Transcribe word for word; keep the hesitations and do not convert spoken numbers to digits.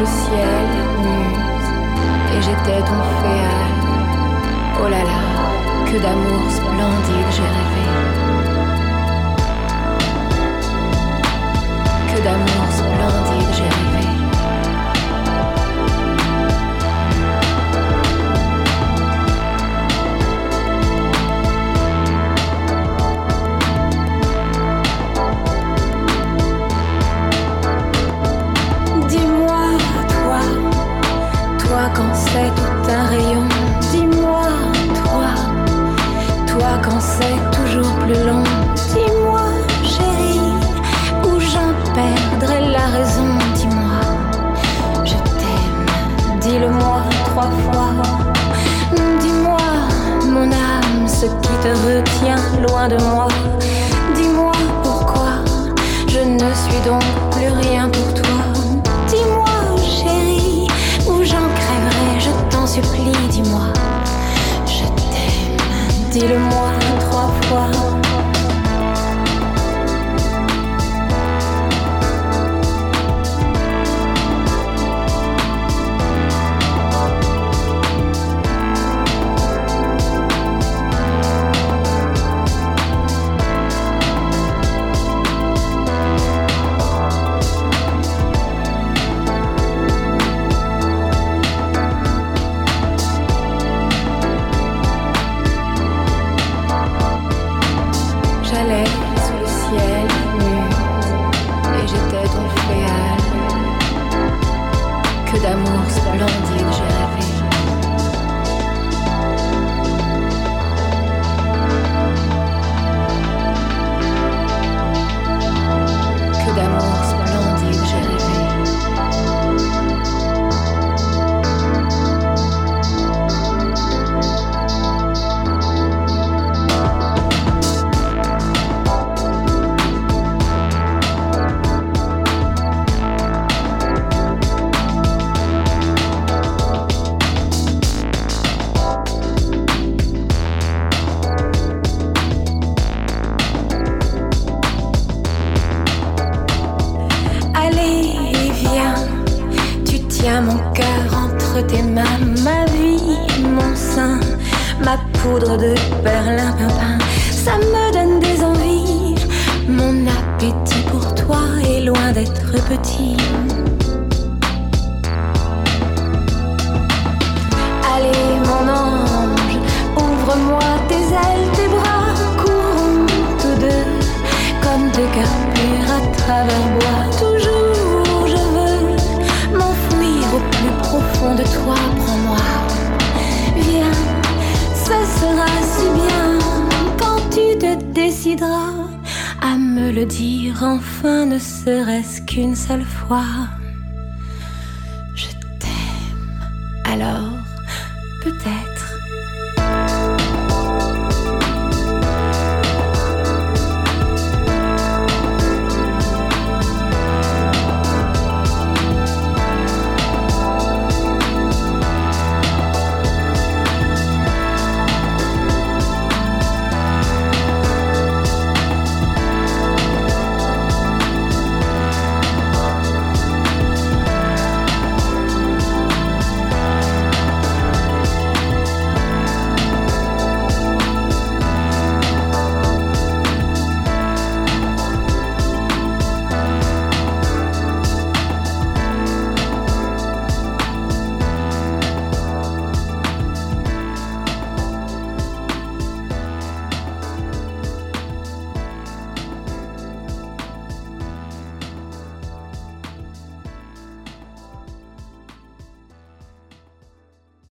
le ciel muse, et j'étais ton féal. Oh là là, que d'amour splendide j'ai rêvé. Que d'amour splendide j'ai rêvé. Quand c'est tout un rayon, dis-moi, toi, toi quand c'est toujours plus long, dis-moi, chérie, où j'en perdrai la raison, dis-moi, je t'aime, dis-le-moi trois fois, dis-moi, mon âme, ce qui te retient loin de moi, dis-moi pourquoi je ne suis donc plus rien pour toi, dis-moi, chérie, où j'en crèverai, je t'en supplie, dis-moi, je t'aime, dis-le-moi trois fois. J'allais sous le ciel nu, et j'étais ton féal. Que d'amour splendide j'ai rêvé. Que d'amour splendide j'ai rêvé. Tiens mon cœur entre tes mains, ma vie, mon sein, ma poudre de perlimpinpin, ça me donne des envies. Mon appétit pour toi est loin d'être petit. Allez mon ange, ouvre-moi tes ailes, tes bras, courons tous deux comme deux cœurs purs à travers bois. Toujours je veux m'enfouir au plus profond de toi, prends-moi, viens, ce sera si bien quand tu te décideras à me le dire enfin, ne serait-ce qu'une seule fois. Je t'aime, alors peut-être